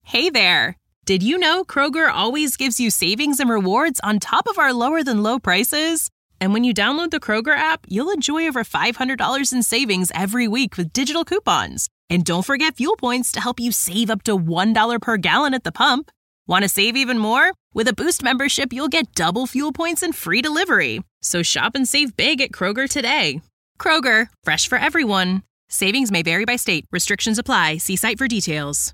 Hey there! Did you know Kroger always gives you savings and rewards on top of our lower-than-low prices? And when you download the Kroger app, you'll enjoy over $500 in savings every week with digital coupons. And don't forget fuel points to help you save up to $1 per gallon at the pump. Want to save even more? With a Boost membership, you'll get double fuel points and free delivery. So shop and save big at Kroger today. Kroger, fresh for everyone. Savings may vary by state. Restrictions apply. See site for details.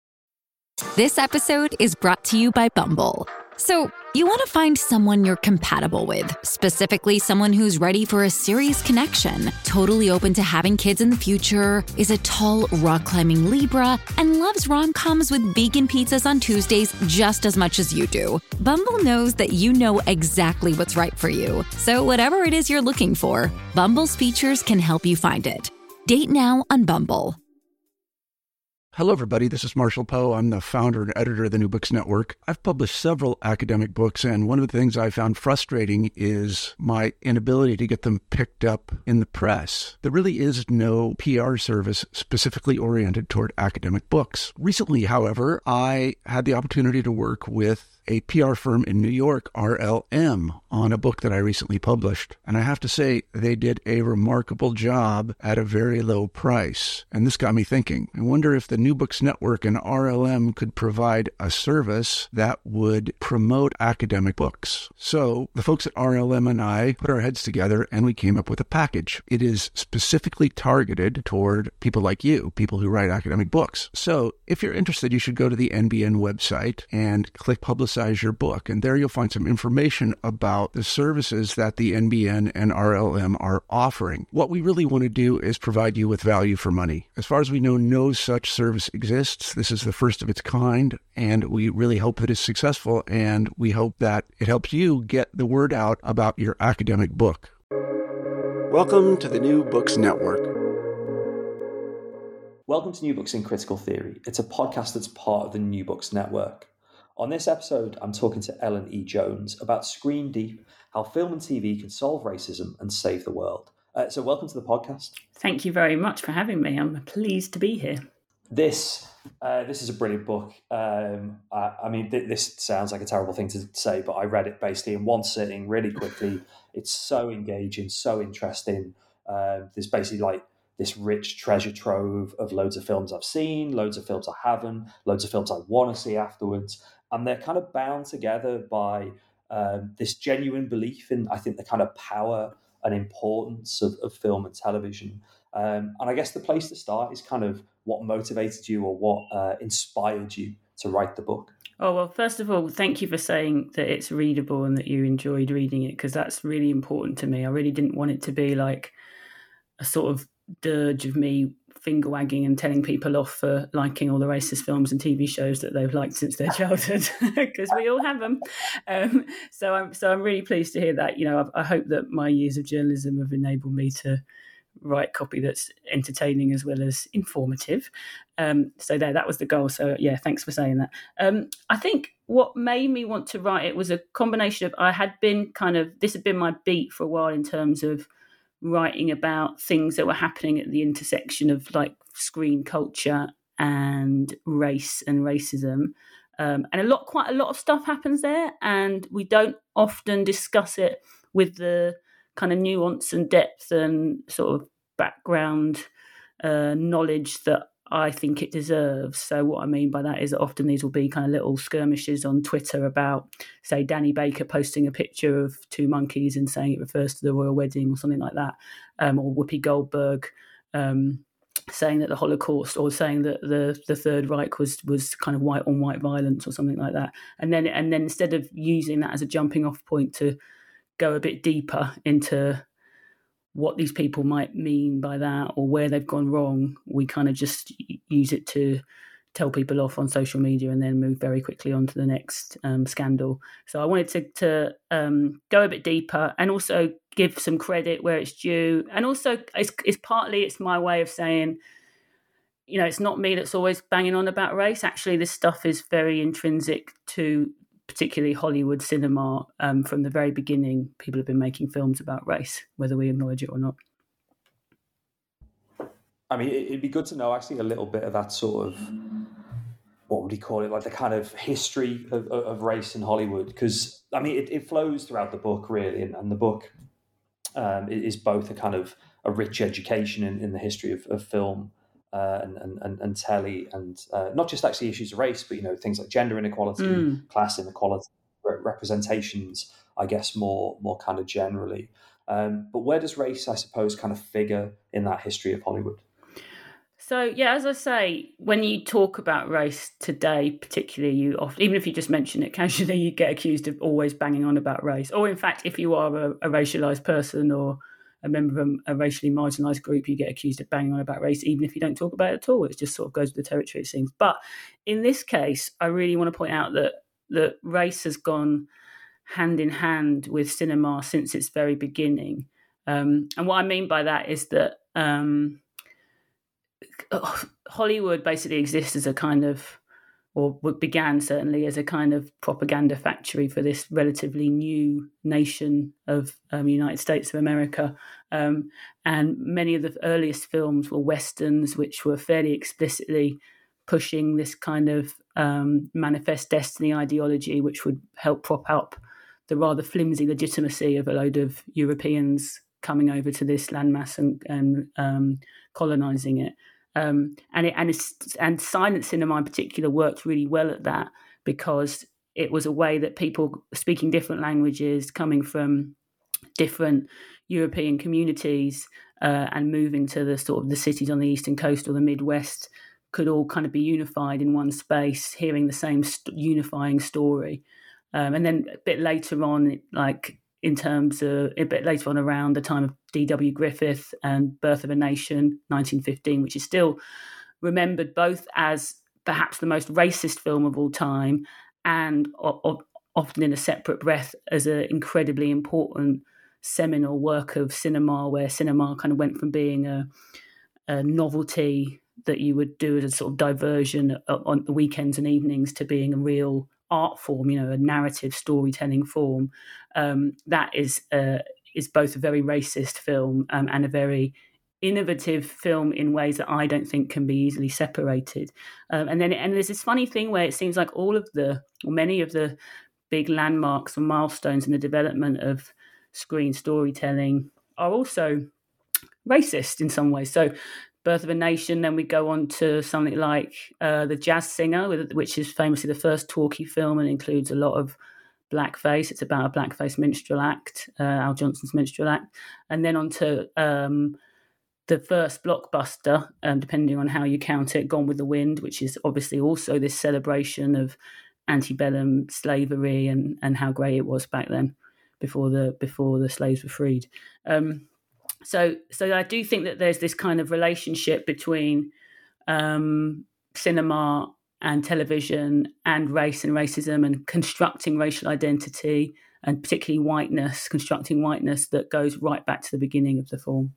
This episode is brought to you by Bumble. So, you want to find someone you're compatible with, specifically someone who's ready for a serious connection, totally open to having kids in the future, is a tall, rock-climbing Libra, and loves rom-coms with vegan pizzas on Tuesdays just as much as you do. Bumble knows that you know exactly what's right for you. So whatever it is you're looking for, Bumble's features can help you find it. Date now on Bumble. Hello, everybody. This is Marshall Poe. I'm the founder and editor of the New Books Network. I've published several academic books, and one of the things I found frustrating is my inability to get them picked up in the press. There really is no PR service specifically oriented toward academic books. Recently, however, I had the opportunity to work with a PR firm in New York, RLM, on a book that I recently published. And I have to say, they did a remarkable job at a very low price. And this got me thinking. I wonder if the New Books Network and RLM could provide a service that would promote academic books. So the folks at RLM and I put our heads together and we came up with a package. It is specifically targeted toward people like you, people who write academic books. So if you're interested, you should go to the NBN website and click Publicize Your Book. And there you'll find some information about the services that the NBN and RLM are offering. What we really want to do is provide you with value for money. As far as we know, no such service exists. This is the first of its kind, and we really hope that it's successful, and we hope that it helps you get the word out about your academic book. Welcome to the New Books Network. Welcome to New Books in Critical Theory. It's a podcast that's part of the New Books Network. On this episode, I'm talking to Ellen E. Jones about Screen Deep, how film and TV can solve racism and save the world. So welcome to the podcast. Thank you very much for having me. I'm pleased to be here. This is a brilliant book. This sounds like a terrible thing to say, but I read it basically in one sitting really quickly. It's so engaging, so interesting. There's basically like this rich treasure trove of loads of films I've seen, loads of films I haven't, loads of films I want to see afterwards. And they're kind of bound together by this genuine belief in, I think, the kind of power and importance of film and television. And I guess the place to start is kind of what motivated you or what inspired you to write the book. Oh, well, first of all, thank you for saying that it's readable and that you enjoyed reading it, because that's really important to me. I really didn't want it to be like a sort of dirge of me finger wagging and telling people off for liking all the racist films and TV shows that they've liked since their childhood, because we all have them. So I'm really pleased to hear that. You know, I hope that my years of journalism have enabled me to write copy that's entertaining as well as informative. That was the goal. So yeah, thanks for saying that. I think what made me want to write it was a combination of, this had been my beat for a while in terms of writing about things that were happening at the intersection of like screen culture and race and racism. And quite a lot of stuff happens there, and we don't often discuss it with the kind of nuance and depth and sort of background knowledge that I think it deserves. So what I mean by that is that often these will be kind of little skirmishes on Twitter about, say, Danny Baker posting a picture of two monkeys and saying it refers to the royal wedding or something like that, or Whoopi Goldberg saying that the Holocaust, or saying that the Third Reich was kind of white on white violence or something like that. And then instead of using that as a jumping off point to go a bit deeper into what these people might mean by that or where they've gone wrong, we kind of just use it to tell people off on social media and then move very quickly on to the next scandal. So I wanted to go a bit deeper and also give some credit where it's due. And also it's my way of saying, you know, it's not me that's always banging on about race. Actually, this stuff is very intrinsic to particularly Hollywood cinema. From the very beginning, people have been making films about race, whether we acknowledge it or not. I mean, it'd be good to know actually a little bit of that sort of what would you call it, like the kind of history of race in Hollywood, because I mean it flows throughout the book really, and the book is both a kind of a rich education in the history of film and telly, and not just actually issues of race, but things like gender inequality, class inequality, representations, I guess more kind of generally. But where does race, I suppose, kind of figure in that history of Hollywood? So, yeah, as I say, when you talk about race today, particularly, you often, even if you just mention it casually, you get accused of always banging on about race. Or, in fact, if you are a racialised person or a member of a racially marginalised group, you get accused of banging on about race, even if you don't talk about it at all. It just sort of goes with the territory, it seems. But in this case, I really want to point out that race has gone hand in hand with cinema since its very beginning. And what I mean by that is that Hollywood basically exists as a kind of, or began certainly as a kind of propaganda factory for this relatively new nation of United States of America. And many of the earliest films were Westerns, which were fairly explicitly pushing this kind of manifest destiny ideology, which would help prop up the rather flimsy legitimacy of a load of Europeans coming over to this landmass and colonizing it. And silent cinema in particular worked really well at that, because it was a way that people speaking different languages, coming from different European communities and moving to the sort of the cities on the Eastern Coast or the Midwest, could all kind of be unified in one space, hearing the same unifying story. And then a bit later on, around the time of D.W. Griffith and Birth of a Nation, 1915, which is still remembered both as perhaps the most racist film of all time and often in a separate breath as an incredibly important seminal work of cinema, where cinema kind of went from being a novelty that you would do as a sort of diversion on the weekends and evenings to being a real art form, a narrative storytelling form. That is both a very racist film and a very innovative film in ways that I don't think can be easily separated. And there's this funny thing where it seems like many of the big landmarks and milestones in the development of screen storytelling are also racist in some ways. So Birth of a Nation, then we go on to something like The Jazz Singer, which is famously the first talkie film and includes a lot of blackface. It's about a blackface minstrel act, Al Johnson's minstrel act. And then on to the first blockbuster, depending on how you count it, Gone with the Wind, which is obviously also this celebration of antebellum slavery and how great it was back then before the slaves were freed. So I do think that there's this kind of relationship between cinema and television and race and racism and constructing racial identity, and particularly constructing whiteness that goes right back to the beginning of the form.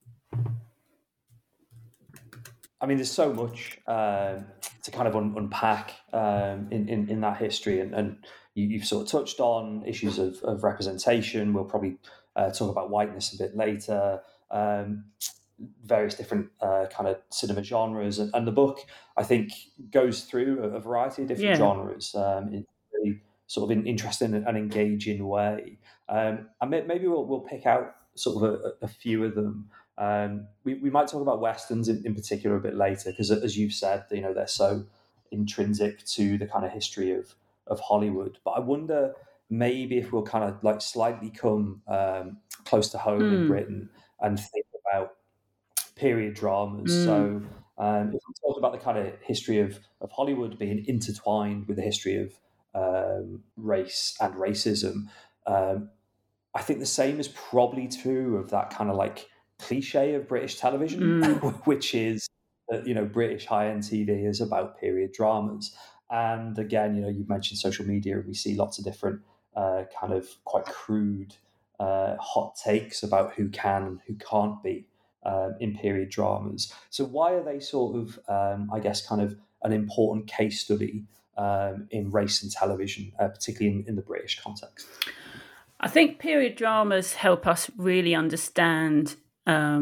I mean, there's so much to kind of unpack in that history, and you've sort of touched on issues of representation. We'll probably talk about whiteness a bit later, various different kind of cinema genres. And the book, I think, goes through a variety of different genres in a really sort of an interesting and engaging way. And maybe we'll pick out sort of a few of them. We might talk about Westerns in particular a bit later, because as you've said, they're so intrinsic to the kind of history of Hollywood. But I wonder maybe if we'll kind of like slightly come close to home in Britain and think about period dramas. So if we talk about the kind of history of Hollywood being intertwined with the history of race and racism, I think the same is probably true of that kind of like cliche of British television, which is that, British high-end TV is about period dramas. And again, you've mentioned social media. We see lots of different kind of quite crude hot takes about who can and who can't be in period dramas. So why are they sort of, I guess, kind of an important case study in race and television, particularly in the British context? I think period dramas help us really understand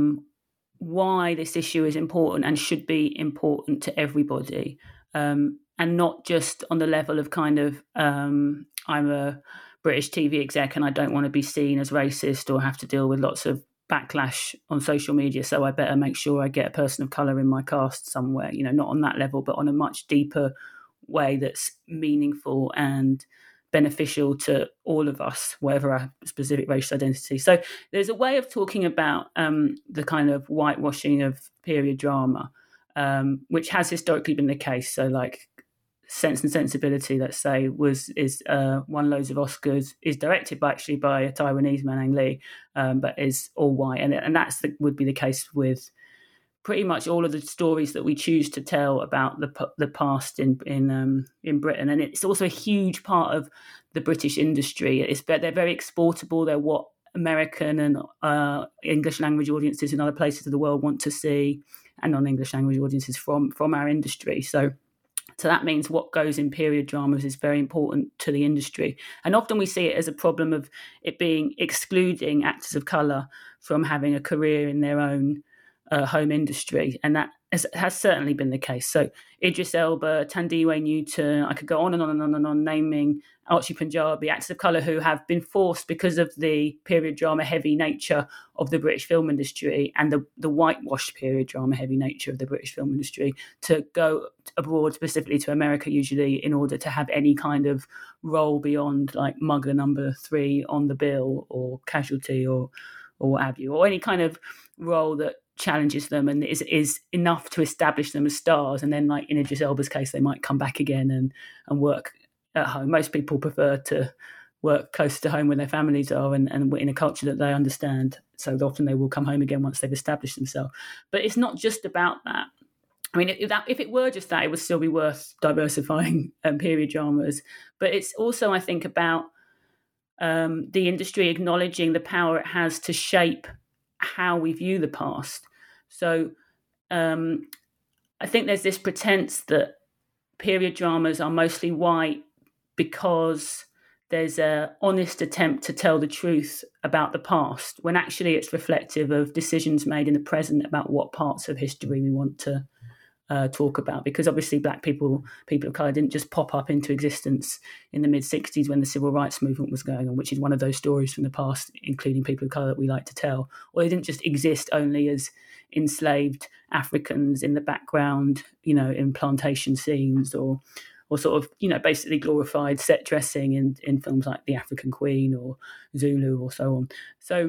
why this issue is important and should be important to everybody. and not just on the level of kind of I'm a British TV exec and I don't want to be seen as racist or have to deal with lots of backlash on social media, so I better make sure I get a person of colour in my cast somewhere, not on that level, but on a much deeper way that's meaningful and beneficial to all of us, whatever our specific racial identity. So there's a way of talking about the kind of whitewashing of period drama, which has historically been the case. So like Sense and Sensibility, let's say, is won loads of Oscars, is directed by a Taiwanese man, Ang Lee, but is all white, and would be the case with pretty much all of the stories that we choose to tell about the past in Britain. And it's also a huge part of the British industry. They're very exportable. They're what American and English language audiences in other places of the world want to see, and non-English language audiences from our industry. So that means what goes in period dramas is very important to the industry. And often we see it as a problem of it being excluding actors of colour from having a career in their own home industry. And that has certainly been the case. So Idris Elba, Thandiwe Newton, I could go on and on and on and on, naming Archie Punjabi, actors of colour who have been forced, because of the period drama heavy nature of the British film industry and the whitewashed period drama heavy nature of the British film industry, to go abroad, specifically to America usually, in order to have any kind of role beyond like mugger number 3 on the bill or casualty or what have you, or any kind of role that challenges them and is enough to establish them as stars. And then, like in Idris Elba's case, they might come back again and work at home. Most people prefer to work close to home where their families are and in a culture that they understand. So often they will come home again once they've established themselves. But it's not just about that. I mean, if it were just that, it would still be worth diversifying period dramas. But it's also, I think, about the industry acknowledging the power it has to shape how we view the past. So I think there's this pretense that period dramas are mostly white because there's an honest attempt to tell the truth about the past, when actually it's reflective of decisions made in the present about what parts of history we want to talk about. Because obviously Black people of colour didn't just pop up into existence in the mid-60s when the civil rights movement was going on, which is one of those stories from the past, including people of colour, that we like to tell. Or they didn't just exist only as enslaved Africans in the background, in plantation scenes, or sort of, basically glorified set dressing in films like The African Queen or Zulu or so on. So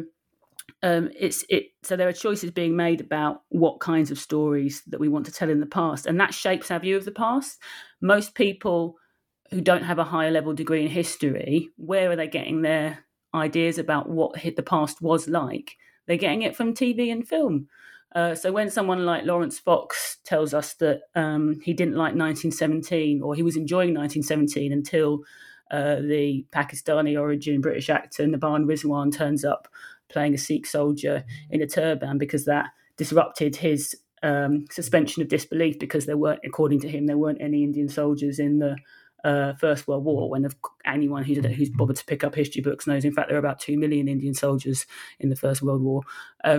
so there are choices being made about what kinds of stories that we want to tell in the past, and that shapes our view of the past. Most people who don't have a higher level degree in history, where are they getting their ideas about what the past was like? They're getting it from TV and film. So when someone like Lawrence Fox tells us that he didn't like 1917, or he was enjoying 1917 until the Pakistani origin British actor Naban Rizwan turns up playing a Sikh soldier in a turban, because that disrupted his suspension of disbelief, because according to him, there weren't any Indian soldiers in the First World War, when anyone who's bothered to pick up history books knows, in fact, there were about 2 million Indian soldiers in the First World War.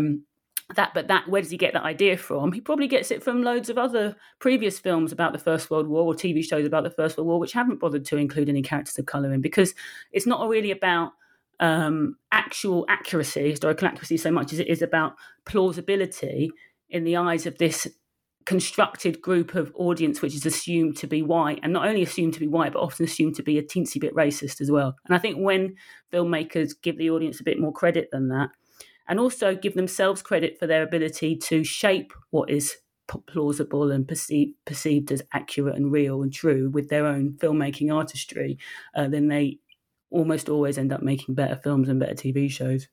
Where does he get that idea from? He probably gets it from loads of other previous films about the First World War, or TV shows about the First World War, which haven't bothered to include any characters of colour in, because it's not really about actual accuracy, historical accuracy, so much as it is about plausibility in the eyes of this constructed group of audience, which is assumed to be white, and not only assumed to be white, but often assumed to be a teensy bit racist as well. And I think when filmmakers give the audience a bit more credit than that, and also give themselves credit for their ability to shape what is plausible and perceived as accurate and real and true with their own filmmaking artistry, then they almost always end up making better films and better TV shows.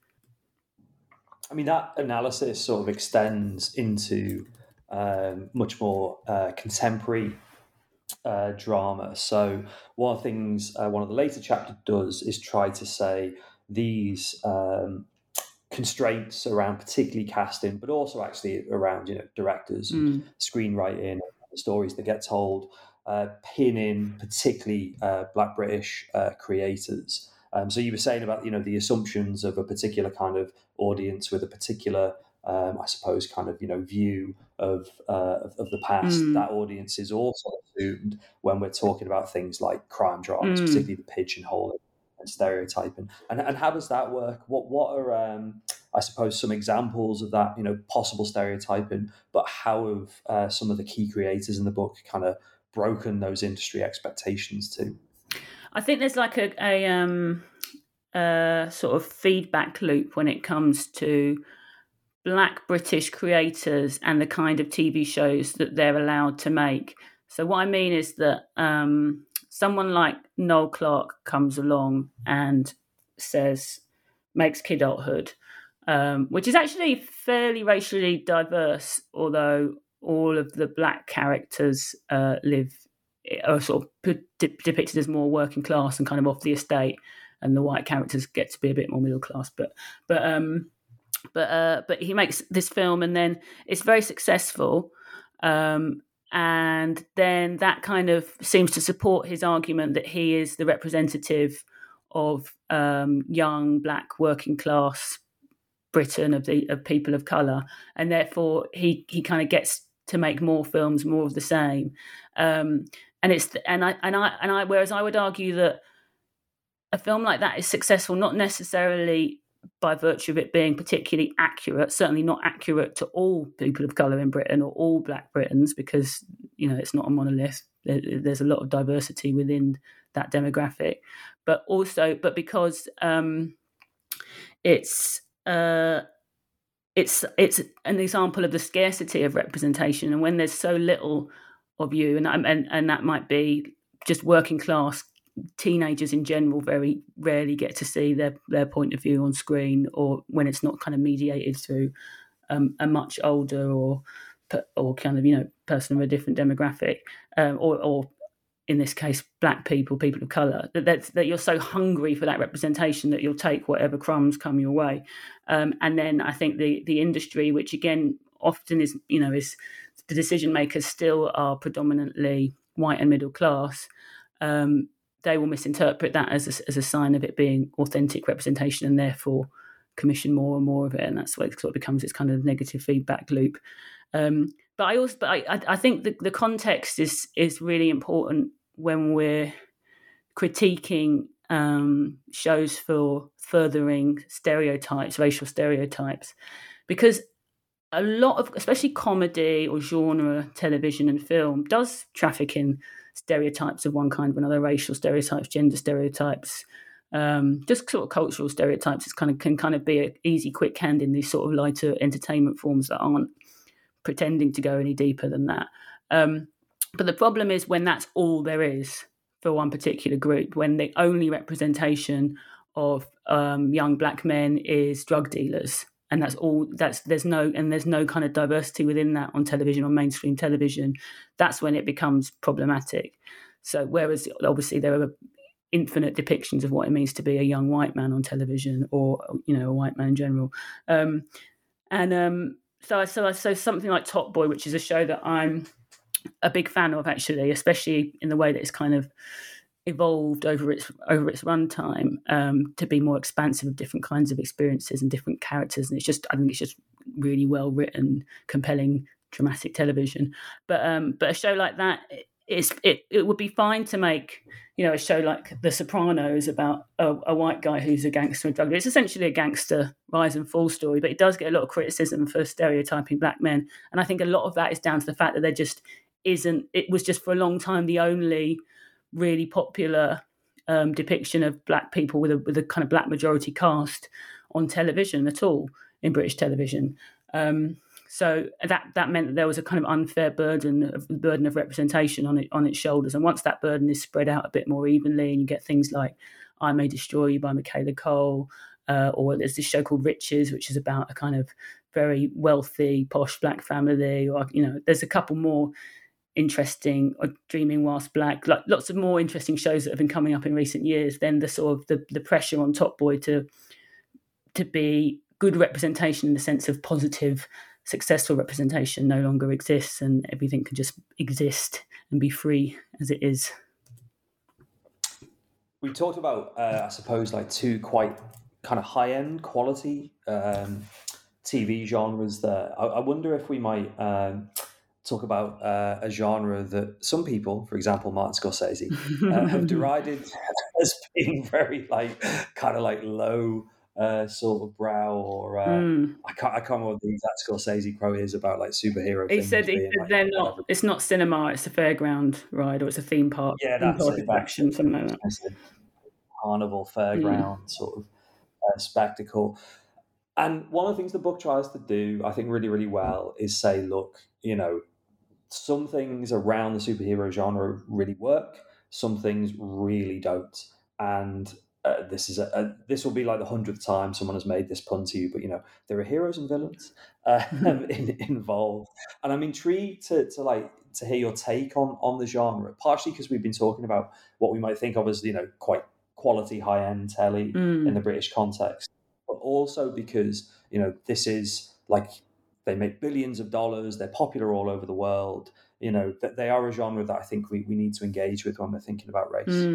I mean, that analysis sort of extends into much more contemporary drama. So one of the things one of the later chapters does is try to say these constraints around particularly casting, but also actually around directors, screenwriting, the stories that get told, pin in particularly Black British creators. So you were saying about the assumptions of a particular kind of audience with a particular I suppose, kind of, view of the past, that audience is also assumed when we're talking about things like crime dramas, particularly the pigeonholing and stereotyping. And how does that work? What are I suppose some examples of that, possible stereotyping, but how have some of the key creators in the book kind of broken those industry expectations too? I think there's like a sort of feedback loop when it comes to Black British creators and the kind of TV shows that they're allowed to make. So what I mean is that someone like Noel Clarke comes along and makes Kidulthood, which is actually fairly racially diverse, although all of the Black characters are sort of depicted as more working class and kind of off the estate, and the white characters get to be a bit more middle class. But he makes this film, and then it's very successful. And then that kind of seems to support his argument that he is the representative of young Black working class Britain, of people of colour, and therefore he kind of gets to make more films, more of the same. And whereas I would argue that a film like that is successful not necessarily by virtue of it being particularly accurate, certainly not accurate to all people of colour in Britain or all Black Britons, because it's not a monolith. There's a lot of diversity within that demographic, but because it's an example of the scarcity of representation, and when there's so little of you, and that might be just working class teenagers in general very rarely get to see their point of view on screen, or when it's not kind of mediated through a much older or kind of person of a different demographic, or in this case Black people of colour, that you're so hungry for that representation that you'll take whatever crumbs come your way. And then I think the industry, which again often is the decision makers still are predominantly white and middle class, they will misinterpret that as a sign of it being authentic representation, and therefore commission more and more of it, and that's what it sort of becomes this kind of negative feedback loop. But I think the context is really important when we're critiquing shows for furthering stereotypes, racial stereotypes, because a lot of, especially comedy or genre television and film, does traffic in stereotypes of one kind or another, racial stereotypes, gender stereotypes, just sort of cultural stereotypes. It can kind of be an easy, quick hand in these sort of lighter entertainment forms that aren't pretending to go any deeper than that. But the problem is when that's all there is for one particular group, when the only representation of young Black men is drug dealers, and that's all. There's no kind of diversity within that on television, on mainstream television. That's when it becomes problematic. So whereas obviously there are infinite depictions of what it means to be a young white man on television, or a white man in general, so something like Top Boy, which is a show that I'm a big fan of, actually, especially in the way that it's kind of evolved over its runtime, to be more expansive of different kinds of experiences and different characters, and I think it's just really well written, compelling, dramatic television. But a show like that, it would be fine to make a show like The Sopranos about a white guy who's a gangster and drug dealer. It's essentially a gangster rise and fall story, but it does get a lot of criticism for stereotyping Black men, and I think a lot of that is down to the fact that there just isn't. It was just for a long time the only really popular depiction of Black people with a kind of Black majority cast on television at all in British television. So that meant that there was a kind of unfair burden of representation on its shoulders. And once that burden is spread out a bit more evenly, and you get things like I May Destroy You by Michaela Cole, or there's this show called Riches, which is about a kind of very wealthy, posh Black family, or there's a couple more interesting, or Dreaming Whilst Black, like lots of more interesting shows that have been coming up in recent years. Then the sort of the pressure on Top Boy to be good representation in the sense of positive, successful representation no longer exists, and everything can just exist and be free as it is. We talked about, I suppose, like two quite kind of high-end quality TV genres there. I wonder if we might talk about a genre that some people, for example, Martin Scorsese, have derided as being very kind of low sort of brow, or I can't remember what the exact Scorsese quote is about superhero He films said being they're not. It's not cinema. It's a fairground ride, or it's a theme park. Yeah, theme that's park it. attraction, something like that. It's a carnival fairground sort of spectacle. And one of the things the book tries to do, I think, really, really well is say, look, some things around the superhero genre really work, some things really don't. And this will be like the 100th time someone has made this pun to you, but there are heroes and villains involved, and I'm intrigued to hear your take on the genre. Partially because we've been talking about what we might think of as quite quality high end telly in the British context, but also because this is they make billions of dollars, they're popular all over the world. That they are a genre that I think we need to engage with when we're thinking about race.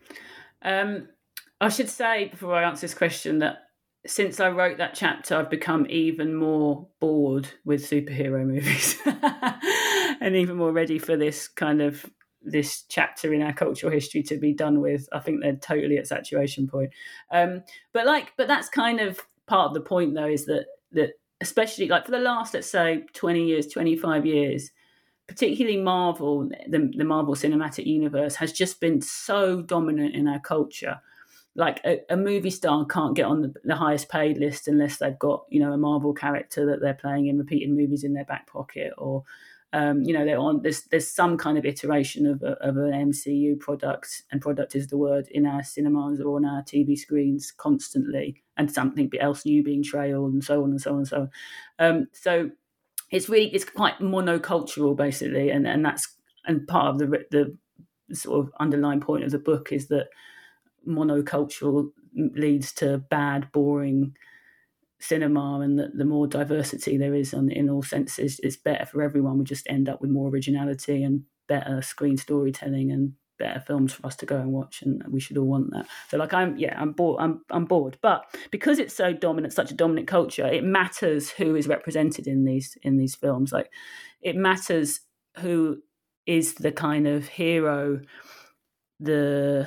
I should say before I answer this question that since I wrote that chapter, I've become even more bored with superhero movies and even more ready for this chapter in our cultural history to be done with. I think they're totally at saturation point. But that's kind of part of the point, though, is that especially for the last, let's say, 20 years, 25 years, particularly Marvel, the Marvel Cinematic Universe has just been so dominant in our culture. A movie star can't get on the highest paid list unless they've got, a Marvel character that they're playing in repeated movies in their back pocket, or they're on. There's some kind of iteration of an MCU product, and product is the word, in our cinemas or on our TV screens constantly, and something else new being trailed, and so on and so on and so on. So it's quite monocultural basically, and part of the sort of underlying point of the book is that monocultural leads to bad, boring cinema, and that the more diversity there is in all senses, it's better for everyone. We just end up with more originality and better screen storytelling and better films for us to go and watch, and we should all want that. So I'm bored. I'm bored. But because it's so dominant, such a dominant culture, it matters who is represented in these films. It matters who is the kind of hero, the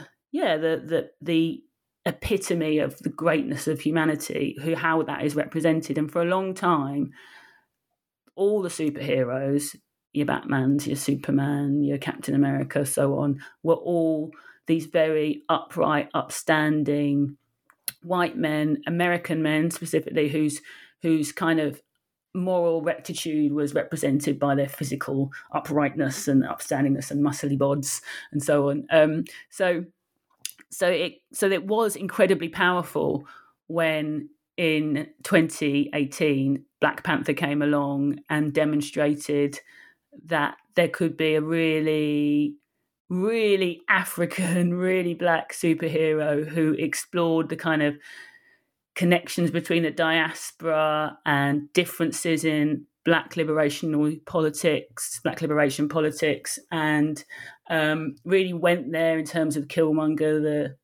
epitome of the greatness of humanity, how that is represented. And for a long time, all the superheroes, your Batmans, your Superman, your Captain America, so on, were all these very upright, upstanding white men, American men specifically, whose kind of moral rectitude was represented by their physical uprightness and upstandingness and muscly bods and so on. So it was incredibly powerful when in 2018 Black Panther came along and demonstrated that there could be a really, really African, really black superhero who explored the kind of connections between the diaspora and differences in black liberation politics, and really went there in terms of Killmonger,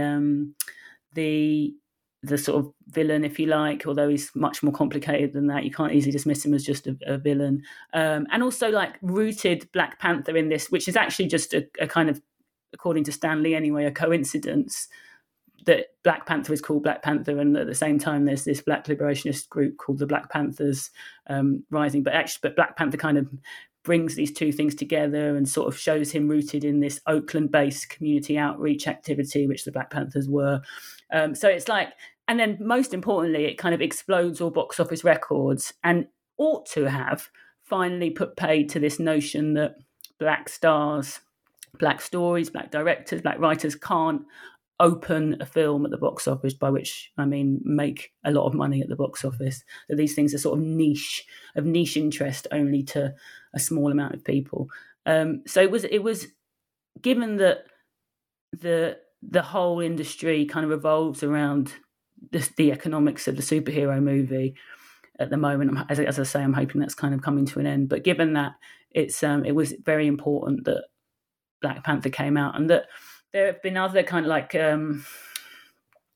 the sort of villain, if you like, although he's much more complicated than that. You can't easily dismiss him as just a villain. And also rooted Black Panther in this, which is actually just a kind of, according to Stan Lee anyway, a coincidence that Black Panther is called Black Panther, and at the same time there's this black liberationist group called the Black Panthers rising. But Black Panther kind of brings these two things together and sort of shows him rooted in this Oakland-based community outreach activity, which the Black Panthers were. So it's and then most importantly, it kind of explodes all box office records, and ought to have finally put paid to this notion that black stars, black stories, black directors, black writers can't open a film at the box office, by which I mean make a lot of money at the box office. That these things are sort of niche interest only to a small amount of people. So it was given that the whole industry kind of revolves around the economics of the superhero movie at the moment. As I say, I'm hoping that's kind of coming to an end. But given that it was very important that Black Panther came out, and that there have been other kind of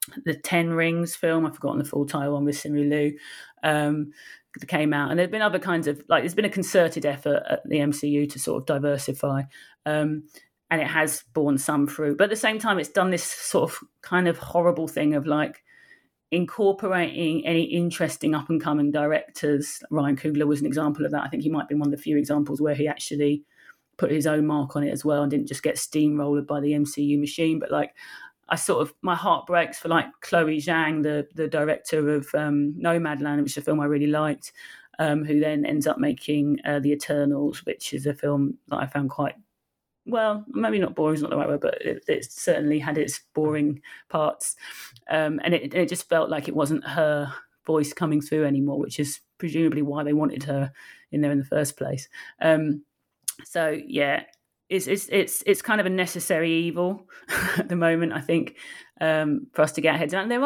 the Ten Rings film. I've forgotten the full title on with Simu Liu. That came out, and there've been other kinds of there's been a concerted effort at the MCU to sort of diversify, and it has borne some fruit. But at the same time, it's done this sort of kind of horrible thing of incorporating any interesting up and coming directors. Ryan Coogler was an example of that. I think he might be one of the few examples where he actually put his own mark on it as well and didn't just get steamrolled by the MCU machine. But my heart breaks for Chloe Zhang, the director of Nomadland, which is a film I really liked, who then ends up making The Eternals, which is a film that I found quite, well, maybe not boring is not the right word, but it certainly had its boring parts. And it just felt like it wasn't her voice coming through anymore, which is presumably why they wanted her in there in the first place. So yeah, it's kind of a necessary evil at the moment, I think, for us to get our heads around.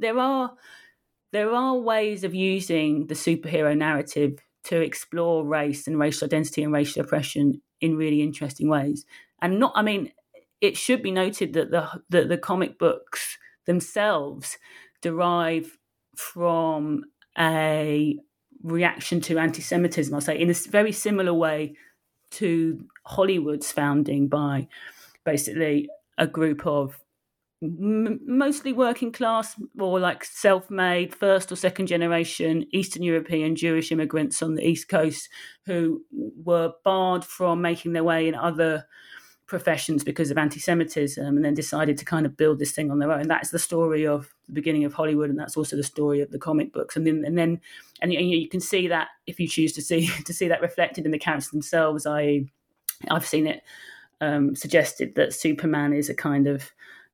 There are ways of using the superhero narrative to explore race and racial identity and racial oppression in really interesting ways. And it should be noted that the comic books themselves derive from a reaction to anti-Semitism, I'll say, in a very similar way to Hollywood's founding by basically a group of mostly working class or self-made first or second generation Eastern European Jewish immigrants on the East Coast who were barred from making their way in other professions because of anti-Semitism, and then decided to kind of build this thing on their own. That's the story of the beginning of Hollywood, and that's also the story of the comic books. And you can see that if you choose to see that reflected in the characters themselves. I've seen it suggested that Superman is a kind of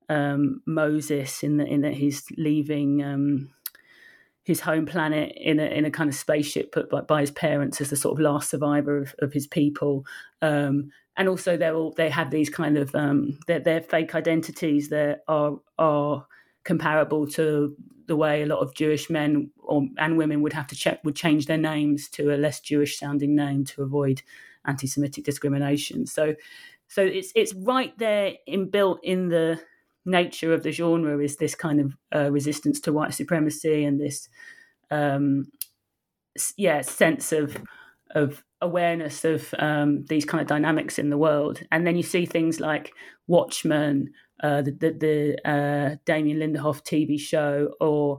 Moses in that he's leaving his home planet in a kind of spaceship put by his parents as the sort of last survivor of his people. And also they have these kind of their fake identities that are comparable to the way a lot of Jewish men and women would change their names to a less Jewish sounding name to avoid anti-Semitic discrimination. So it's right there inbuilt in the nature of the genre is this kind of resistance to white supremacy and this sense of awareness of these kind of dynamics in the world. And then you see things like Watchmen, the Damien Lindelof TV show, or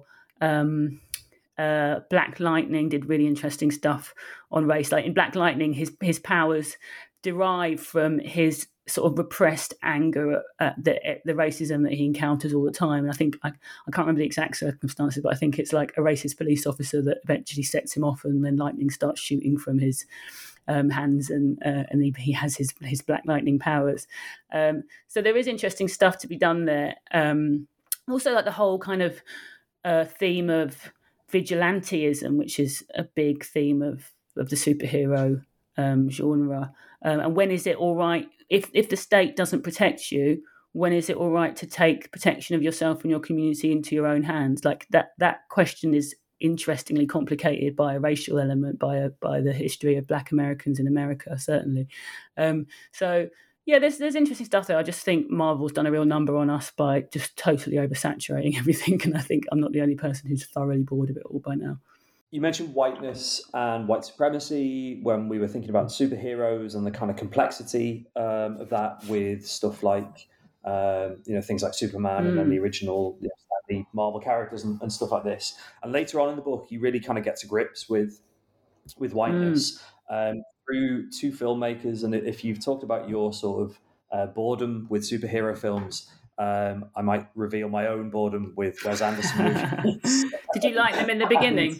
Black Lightning did really interesting stuff on race. Like in Black Lightning, his powers derive from his sort of repressed anger at the racism that he encounters all the time. And I think I can't remember the exact circumstances, but I think it's like a racist police officer that eventually sets him off, and then lightning starts shooting from his hands, and he has his Black Lightning powers. So there is interesting stuff to be done there. Also, like the whole kind of theme of vigilantism, which is a big theme of the superhero genre. And when is it all right, if the state doesn't protect you, when is it all right to take protection of yourself and your community into your own hands? Like that question is interestingly complicated by a racial element, by the history of Black Americans in America, certainly. So yeah, there's interesting stuff there. I just think Marvel's done a real number on us by just totally oversaturating everything, and I think I'm not the only person who's thoroughly bored of it all by now. You mentioned whiteness and white supremacy when we were thinking about superheroes and the kind of complexity of that with stuff like, things like Superman and then the original the Marvel characters and stuff like this. And later on in the book, you really kind of get to grips with whiteness through two filmmakers. And if you've talked about your sort of boredom with superhero films, I might reveal my own boredom with Wes Anderson movies. Did you like them in the beginning?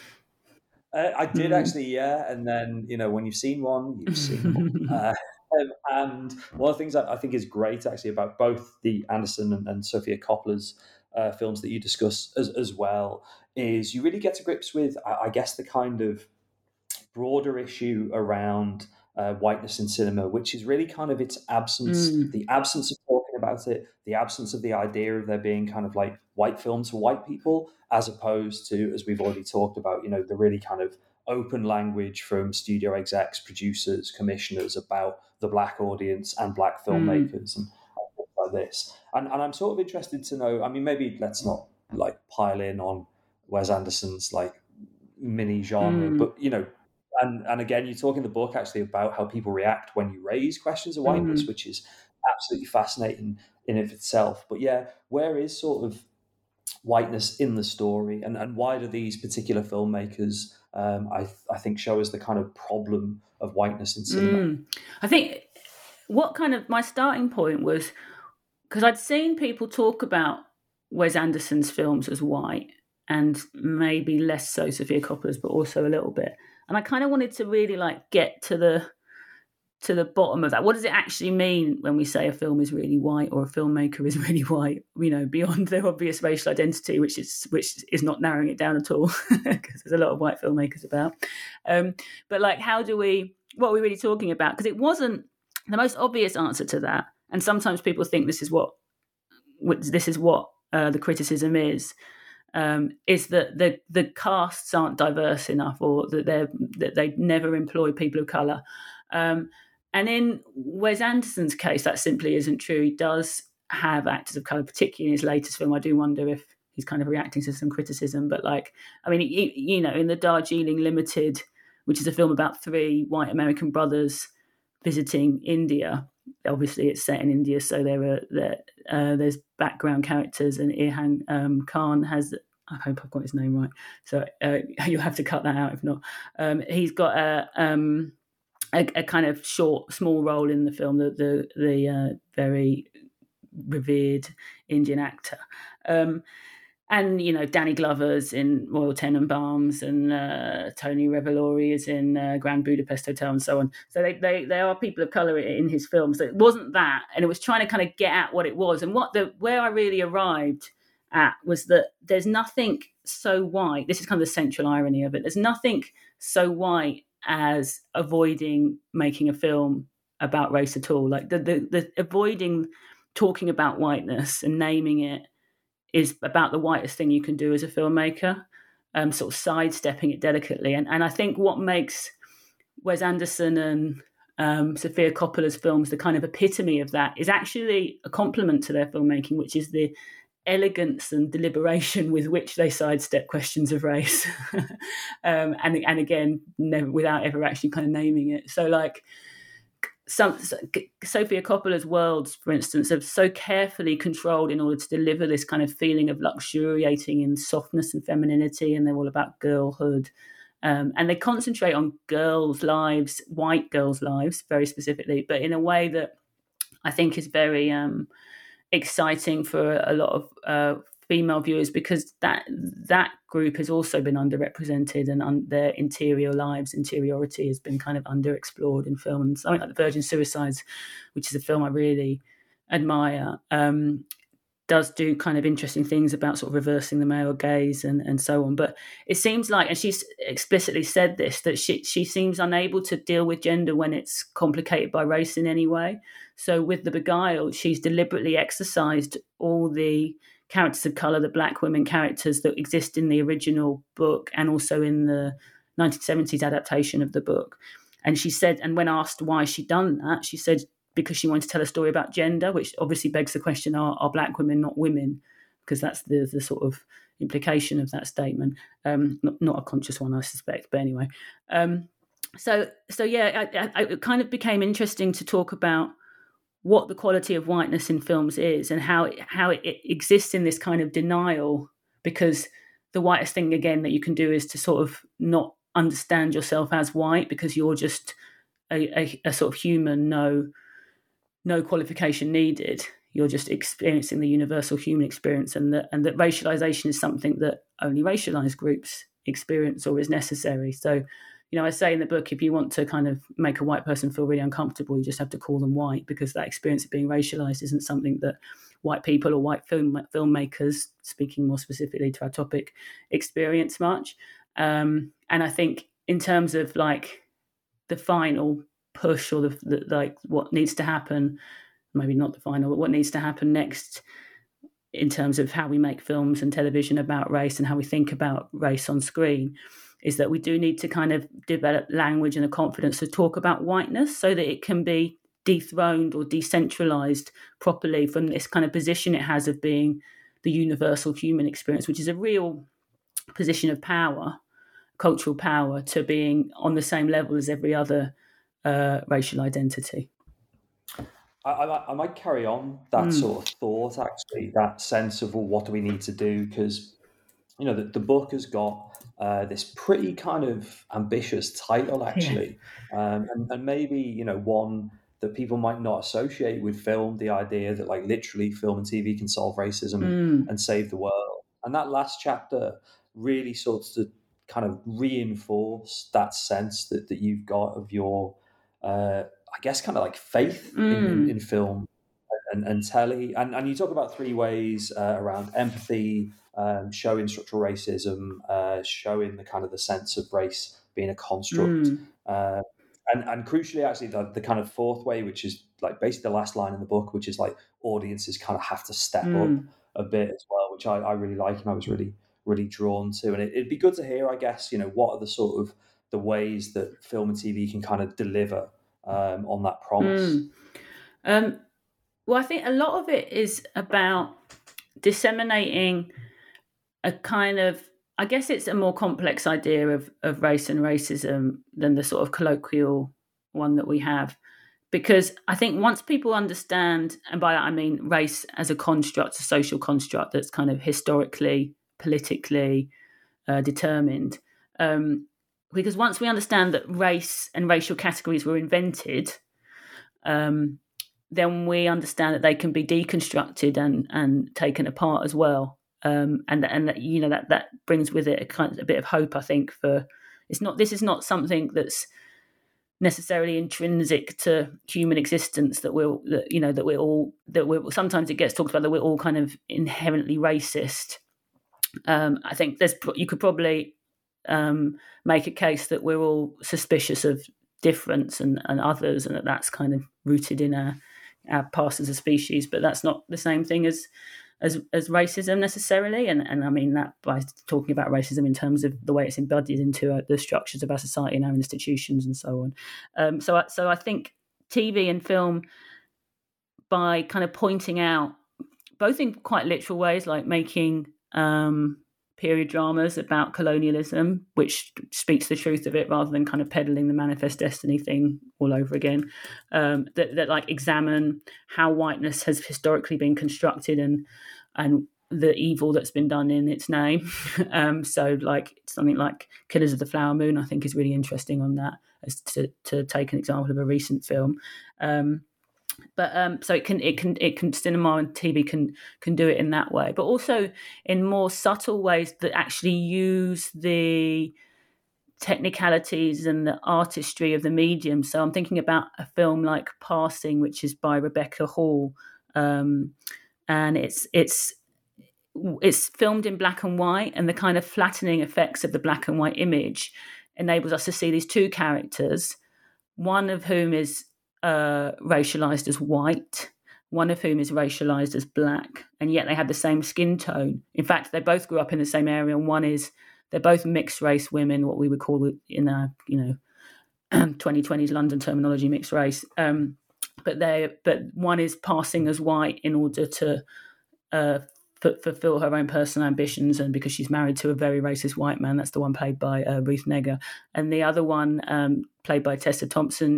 I did actually, yeah. And then, when you've seen one, you've seen one. And one of the things that I think is great actually about both the Anderson and Sofia Coppola's films that you discuss as well is you really get to grips with, I guess, the kind of broader issue around whiteness in cinema, which is really kind of its absence, the absence of talking about it, the absence of the idea of there being kind of like white films for white people, as opposed to, as we've already talked about, the really kind of open language from studio execs, producers, commissioners about the Black audience and Black filmmakers. And like this. And I'm sort of interested to know, I mean, maybe let's not like pile in on Wes Anderson's like mini genre, but and again, you talk in the book actually about how people react when you raise questions of whiteness, which is absolutely fascinating in of itself. But yeah, where is sort of whiteness in the story, and why do these particular filmmakers I think show us the kind of problem of whiteness in cinema? I think what kind of my starting point was because I'd seen people talk about Wes Anderson's films as white, and maybe less so Sofia Coppola's, but also a little bit. And I kind of wanted to really like get to the bottom of that. What does it actually mean when we say a film is really white or a filmmaker is really white? You know, beyond their obvious racial identity, which is not narrowing it down at all, because there's a lot of white filmmakers about. But like, what are we really talking about? Because it wasn't the most obvious answer to that. And sometimes people think this is what the criticism is that the casts aren't diverse enough, or that they never employ people of colour. And in Wes Anderson's case, that simply isn't true. He does have actors of colour, particularly in his latest film. I do wonder if he's kind of reacting to some criticism. But like, I mean, you know, in the Darjeeling Limited, which is a film about 3 white American brothers visiting India. Obviously, it's set in India, so there's background characters, and Irhan Khan has. I hope I've got his name right. So you'll have to cut that out if not. He's got a kind of small role in the film. The very revered Indian actor. And, you know, Danny Glover's in Royal Tenenbaums, and Tony Revolori is in Grand Budapest Hotel, and so on. So they are people of colour in his films. So it wasn't that, and it was trying to kind of get at what it was. And where I really arrived at was that there's nothing so white. This is kind of the central irony of it. There's nothing so white as avoiding making a film about race at all. Like the avoiding talking about whiteness and naming it is about the whitest thing you can do as a filmmaker, sort of sidestepping it delicately. And I think what makes Wes Anderson and Sofia Coppola's films the kind of epitome of that is actually a compliment to their filmmaking, which is the elegance and deliberation with which they sidestep questions of race. And again, never, without ever actually kind of naming it. So like, Sofia Coppola's worlds, for instance, are so carefully controlled in order to deliver this kind of feeling of luxuriating in softness and femininity, and they're all about girlhood. And they concentrate on girls' lives, white girls' lives, very specifically, but in a way that I think is very exciting for a lot of female viewers, because that group has also been underrepresented, and their interiority has been kind of underexplored in film. And something like The Virgin Suicides, which is a film I really admire, does do kind of interesting things about sort of reversing the male gaze and so on. But it seems like, and she's explicitly said this, that she seems unable to deal with gender when it's complicated by race in any way. So with The Beguiled, she's deliberately exercised all the characters of colour, the black women characters that exist in the original book and also in the 1970s adaptation of the book. And she said, and when asked why she'd done that, she said because she wanted to tell a story about gender, which obviously begs the question, are black women not women? Because that's the sort of implication of that statement. Not a conscious one, I suspect, but anyway. So yeah, it kind of became interesting to talk about what the quality of whiteness in films is, and how it exists in this kind of denial, because the whitest thing, again, that you can do is to sort of not understand yourself as white, because you're just a sort of human, no qualification needed. You're just experiencing the universal human experience, and that racialization is something that only racialized groups experience or is necessary. So, you know, I say in the book, if you want to kind of make a white person feel really uncomfortable, you just have to call them white, because that experience of being racialized isn't something that white people or white filmmakers, speaking more specifically to our topic, experience much. And I think in terms of like the final push, or the like what needs to happen, maybe not the final, but what needs to happen next in terms of how we make films and television about race and how we think about race on screen, is that we do need to kind of develop language and a confidence to talk about whiteness, so that it can be dethroned or decentralized properly from this kind of position it has of being the universal human experience, which is a real position of power, cultural power, to being on the same level as every other racial identity. I might carry on that sort of thought, actually, that sense of, well, what do we need to do? Because, you know, the book has got this pretty kind of ambitious title, actually. Yeah. And maybe, you know, one that people might not associate with film, the idea that, like, literally film and TV can solve racism and save the world. And that last chapter really sort of kind of reinforce that sense that you've got of your, I guess, kind of like faith in film and telly. And you talk about 3 ways around empathy, showing structural racism, showing the kind of the sense of race being a construct. And crucially, actually, the kind of 4th way, which is like basically the last line in the book, which is like audiences kind of have to step up a bit as well, which I really like and I was really, really drawn to. And it'd be good to hear, I guess, you know, what are the sort of the ways that film and TV can kind of deliver on that promise. Well, I think a lot of it is about disseminating a kind of, I guess it's a more complex idea of race and racism than the sort of colloquial one that we have. Because I think once people understand, and by that I mean race as a construct, a social construct that's kind of historically, politically determined, because once we understand that race and racial categories were invented, then we understand that they can be deconstructed and taken apart as well. And that, you know, that brings with it a bit of hope, I think. This is not something that's necessarily intrinsic to human existence, that sometimes it gets talked about that we're all kind of inherently racist. I think you could probably make a case that we're all suspicious of difference and others, and that's kind of rooted in our past as a species, but that's not the same thing as racism necessarily. And I mean that by talking about racism in terms of the way it's embodied into the structures of our society and our institutions and so on. So I think TV and film, by kind of pointing out, both in quite literal ways, like making period dramas about colonialism, which speaks the truth of it rather than kind of peddling the Manifest Destiny thing all over again, that like examine how whiteness has historically been constructed and the evil that's been done in its name. So like something like Killers of the Flower Moon, I think, is really interesting on that, as to take an example of a recent film. But so it can cinema and TV can do it in that way, but also in more subtle ways that actually use the technicalities and the artistry of the medium. So I'm thinking about a film like Passing, which is by Rebecca Hall, and it's filmed in black and white, and the kind of flattening effects of the black and white image enables us to see these 2 characters, one of whom is racialized as white, one of whom is racialized as black, and yet they have the same skin tone. In fact, they both grew up in the same area, and they're both mixed race women, what we would call in our 2020s London terminology, mixed race. But one is passing as white in order to fulfill her own personal ambitions, and because she's married to a very racist white man. That's the one played by Ruth Negga, and the other one, played by Tessa Thompson,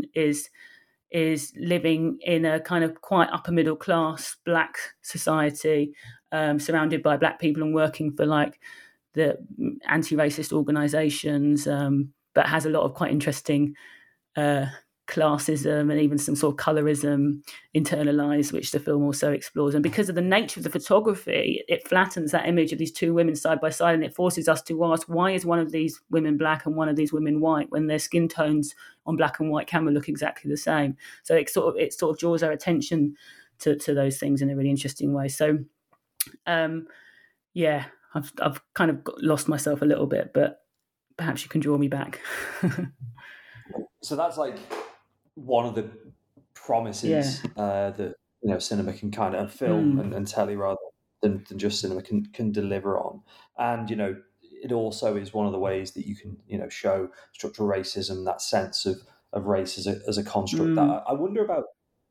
is living in a kind of quite upper middle class black society, surrounded by black people and working for like the anti-racist organisations, but has a lot of quite interesting classism and even some sort of colorism internalized, which the film also explores. And because of the nature of the photography, it flattens that image of these 2 women side by side, and it forces us to ask, why is one of these women black and one of these women white when their skin tones on black and white camera look exactly the same? So it sort of draws our attention to those things in a really interesting way. So yeah, I've kind of lost myself a little bit, but perhaps you can draw me back. So that's like one of the promises that cinema can kind of film and telly rather than just cinema can deliver on. And it also is one of the ways that you can show structural racism, that sense of race as a construct. I wonder about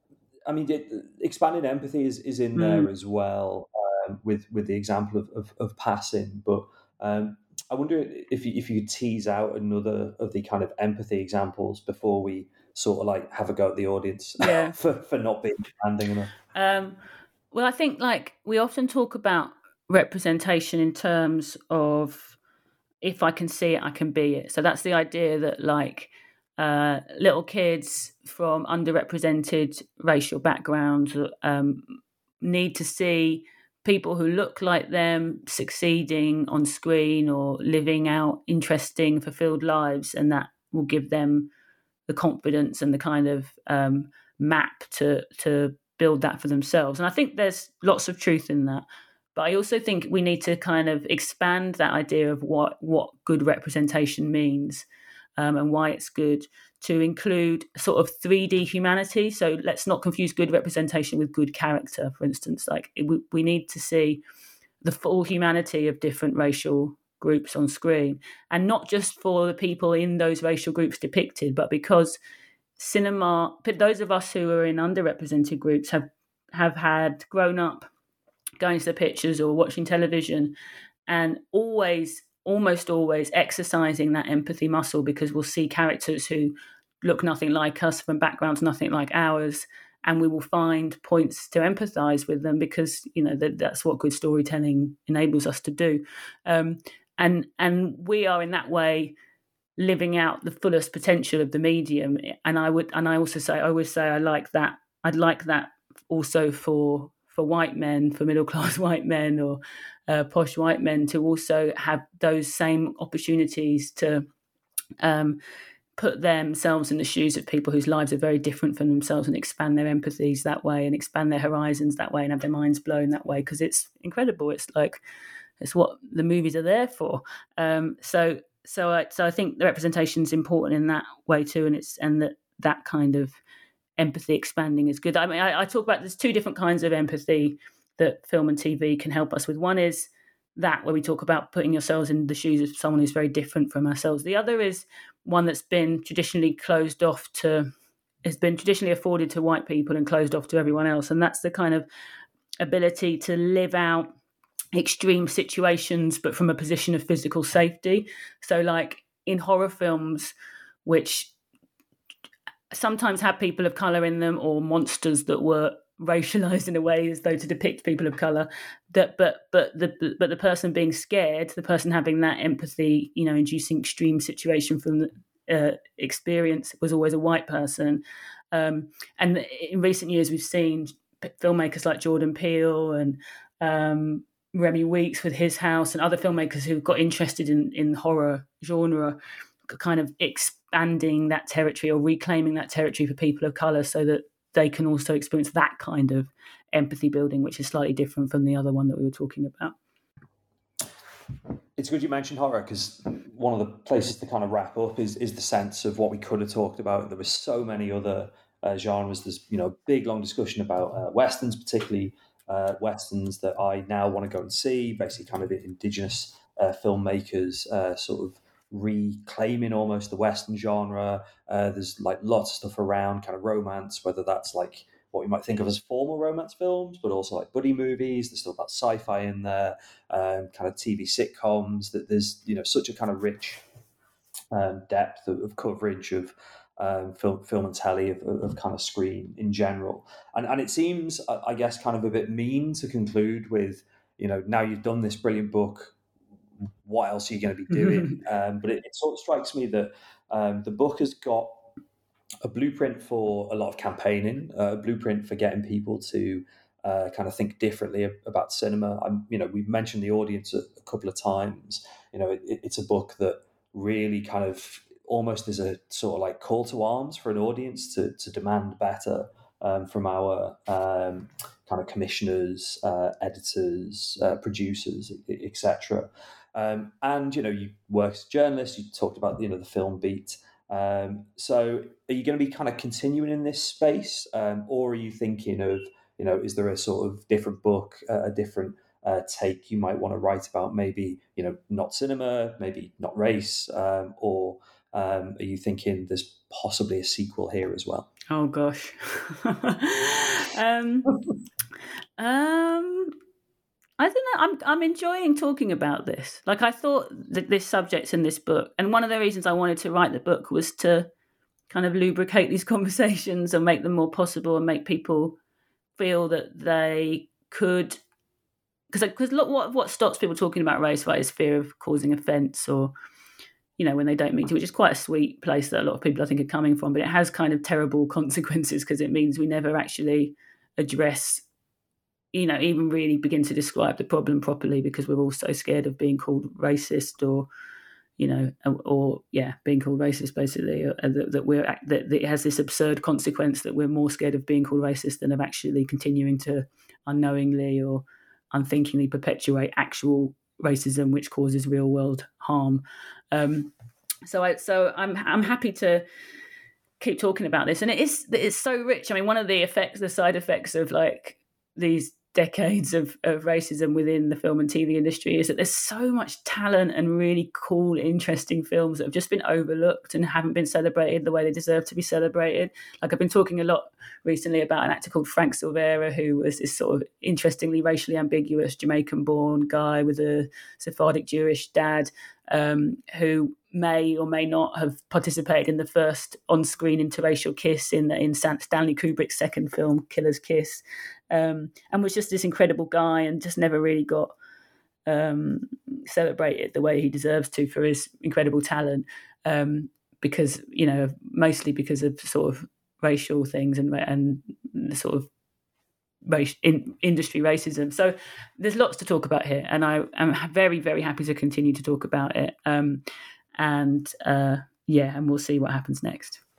I mean, expanding empathy is in there as well, with the example of passing. But I wonder if you could tease out another of the kind of empathy examples before we sort of like have a go at the audience for not being expanding enough. Well, I think like we often talk about representation in terms of if I can see it, I can be it. So that's the idea that like little kids from underrepresented racial backgrounds need to see people who look like them succeeding on screen or living out interesting, fulfilled lives, and that will give them the confidence and the kind of map to build that for themselves. And I think there's lots of truth in that. But I also think we need to kind of expand that idea of what good representation means and why it's good, to include sort of 3D humanity. So let's not confuse good representation with good character, for instance. Like we need to see the full humanity of different racial groups on screen, and not just for the people in those racial groups depicted, but because cinema, those of us who are in underrepresented groups have had grown up going to the pictures or watching television and almost always exercising that empathy muscle, because we'll see characters who look nothing like us from backgrounds nothing like ours, and we will find points to empathize with them because, you know, that's what good storytelling enables us to do. And we are in that way living out the fullest potential of the medium. And I always say I like that. I'd like that also for white men, for middle class white men or posh white men, to also have those same opportunities to put themselves in the shoes of people whose lives are very different from themselves, and expand their empathies that way, and expand their horizons that way, and have their minds blown that way, because it's incredible. It's what the movies are there for. So I think the representation is important in that way too, and that kind of empathy expanding is good. I mean, I talk about there's two different kinds of empathy that film and TV can help us with. One is that where we talk about putting yourselves in the shoes of someone who's very different from ourselves. The other is one that's been traditionally has been traditionally afforded to white people and closed off to everyone else. And that's the kind of ability to live out extreme situations, but from a position of physical safety. So like in horror films, which sometimes have people of color in them, or monsters that were racialized in a way as though to depict people of color, but the person being scared, the person having that empathy, you know, inducing extreme situation from the experience, was always a white person. And in recent years we've seen filmmakers like Jordan Peele and Remy Weeks with His House, and other filmmakers who got interested in horror genre, kind of expanding that territory or reclaiming that territory for people of color, so that they can also experience that kind of empathy building, which is slightly different from the other one that we were talking about. It's good you mentioned horror, because one of the places to kind of wrap up is the sense of what we could have talked about. There were so many other genres. There's, you know, big long discussion about westerns, particularly westerns that I now want to go and see. Basically, kind of indigenous filmmakers sort of reclaiming almost the Western genre. There's like lots of stuff around kind of romance, whether that's like what we might think of as formal romance films, but also like buddy movies. There's still about sci-fi in there, kind of TV sitcoms. That there's, you know, such a kind of rich depth of coverage of film and telly, of kind of screen in general. And it seems, I guess, kind of a bit mean to conclude with, you know, now you've done this brilliant book, what else are you going to be doing? But it sort of strikes me that the book has got a blueprint for a lot of campaigning, a blueprint for getting people to kind of think differently about cinema. You know, we've mentioned the audience a couple of times. You know, it's a book that really kind of almost is a sort of like call to arms for an audience to demand better from our kind of commissioners, editors, producers, etc. And, you know, you work as a journalist, you talked about, you know, the film beat. So are you going to be kind of continuing in this space, or are you thinking of, you know, is there a sort of different book, a different take you might want to write about, maybe, you know, not cinema, maybe not race, or are you thinking there's possibly a sequel here as well? Oh gosh. I don't know. I'm enjoying talking about this. Like, I thought that this subject in this book, and one of the reasons I wanted to write the book was to kind of lubricate these conversations and make them more possible and make people feel that they could. Because look, what stops people talking about race, right, is fear of causing offence, or when they don't mean to, which is quite a sweet place that a lot of people I think are coming from, but it has kind of terrible consequences because it means we never actually address, even really begin to describe the problem properly because we're all so scared of being called racist or being called racist basically, that it has this absurd consequence that we're more scared of being called racist than of actually continuing to unknowingly or unthinkingly perpetuate actual racism, which causes real world harm. So I'm happy to keep talking about this, and it's so rich. I mean, one of the side effects of like these decades of racism within the film and TV industry is that there's so much talent and really cool, interesting films that have just been overlooked and haven't been celebrated the way they deserve to be celebrated. Like, I've been talking a lot recently about an actor called Frank Silvera, who was this sort of interestingly racially ambiguous Jamaican-born guy with a Sephardic Jewish dad, who may or may not have participated in the first on-screen interracial kiss in Stanley Kubrick's second film, Killer's Kiss, and was just this incredible guy and just never really got celebrated the way he deserves to for his incredible talent, because, mostly because of sort of racial things and the sort of industry racism. So there's lots to talk about here, and I am very, very happy to continue to talk about it. And we'll see what happens next.